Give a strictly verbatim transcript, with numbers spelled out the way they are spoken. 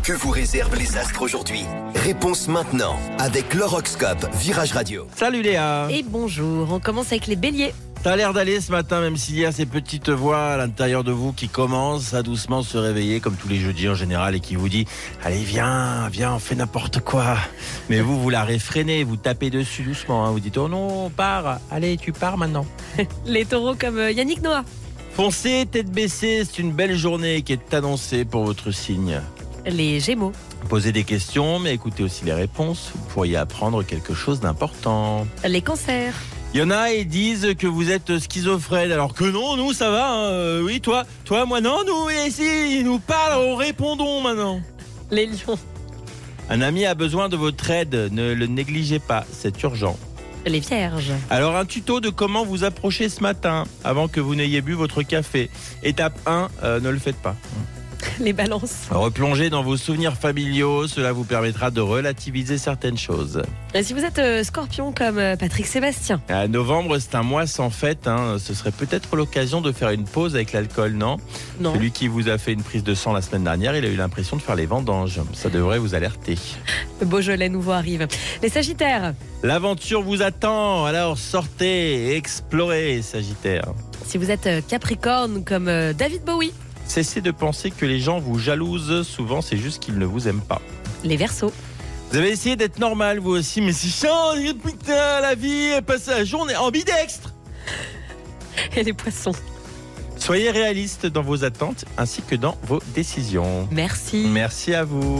Que vous réservent les astres aujourd'hui? Réponse maintenant avec l'horoscope Virage Radio. Salut Léa. Et bonjour, on commence avec les béliers. Ça a l'air d'aller ce matin, même s'il y a ces petites voix à l'intérieur de vous qui commencent à doucement se réveiller, comme tous les jeudis en général, et qui vous dit « Allez, viens, viens, on fait n'importe quoi ». Mais vous, vous la réfrénez, vous tapez dessus doucement. Hein. Vous dites « Oh non, on part, allez, tu pars maintenant ». Les taureaux comme euh, Yannick Noah. Foncez, tête baissée, c'est une belle journée qui est annoncée pour votre signe. Les gémeaux. Posez des questions, mais écoutez aussi les réponses. Vous pourriez apprendre quelque chose d'important. Les cancers. Il y en a et disent que vous êtes schizophrène, alors que non, nous ça va, hein. euh, oui toi, toi, moi non, nous ici, ils nous parlent, on répondons maintenant. Les lions. Un ami a besoin de votre aide, ne le négligez pas, c'est urgent. Les vierges. Alors un tuto de comment vous approcher ce matin, avant que vous n'ayez bu votre café. Étape un, euh, ne le faites pas. Les balances. Replongez dans vos souvenirs familiaux, cela vous permettra de relativiser certaines choses. Et si vous êtes euh, scorpion comme euh, Patrick Sébastien. À novembre, c'est un mois sans fête, hein. Ce serait peut-être l'occasion de faire une pause avec l'alcool, non? Non. Celui qui vous a fait une prise de sang la semaine dernière, il a eu l'impression de faire les vendanges. Ça devrait vous alerter. Le Beaujolais nouveau arrive. Les sagittaires. L'aventure vous attend, alors sortez, explorez, Sagittaire. Si vous êtes euh, capricorne comme euh, David Bowie. Cessez de penser que les gens vous jalousent, souvent c'est juste qu'ils ne vous aiment pas. Les verseaux. Vous avez essayé d'être normal vous aussi, mais c'est chiant, putain, la vie, elle passe la journée ambidextre. Et les poissons. Soyez réaliste dans vos attentes ainsi que dans vos décisions. Merci. Merci à vous.